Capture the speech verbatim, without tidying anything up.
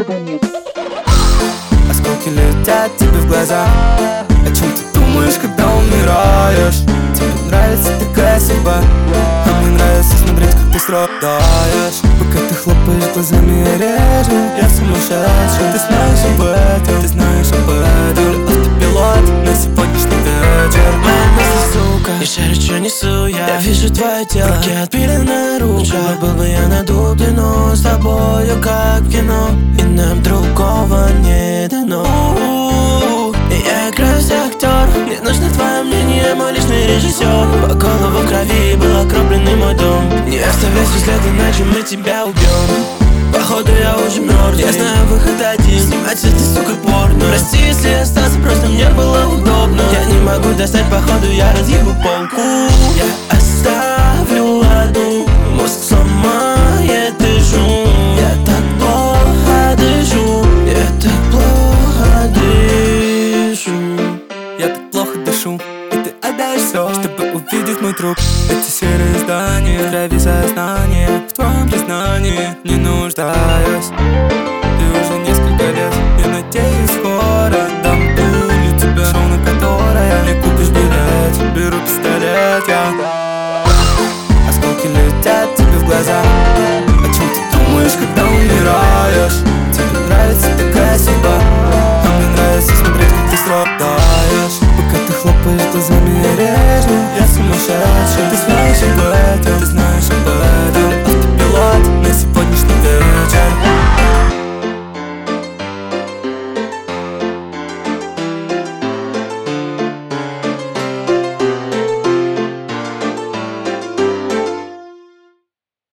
нет. Осколки летят тебе в глаза. О чем ты думаешь, когда умираешь? Тебе нравится такая судьба, а мне нравится смотреть, как ты страдаешь. Пока ты хлопаешь глазами, я режу. Я сумасшедший, ты знаешь об этом, ты знаешь об этом. Автопилот на сегодняшний вечер. Моя мысль, сука, я шарю, что несу я. Я вижу твое тело, руки отпиленная рука. Был бы я на дубе, но с тобою как в кино, и нам другого не дано. И я играю за актер, мне нужно твое мнение, мой личный режиссер. По голову в крови был окропленный мой дом. Не оставляй след, иначе мы тебя убьем. Походу я уже мертв, я знаю выход один: снимать с этой сукой порно. Прости, если остаться, просто мне было удобно. Я не могу достать, походу я разъебу полку. Я оставлю одну, мозг сломает и шум. Я так плохо дышу, я так плохо дышу. Я так плохо дышу, и ты отдаешь все, чтобы увидеть мой труп. Эти серые здания, в крови сознание, в твоем признании не нуждаюсь. Ты уже несколько лет, я надеюсь, скоро дам пулю тебе, шоу, на которое не купишь билет. Беру пистолет, я. Осколки летят тебе в глаза. О чем ты думаешь, когда умираешь? Тебе нравится такая судьба, а мне нравится смотреть, как ты страдаешь. Пока ты хлопаешь глазами, я режу. Я сумасшедший,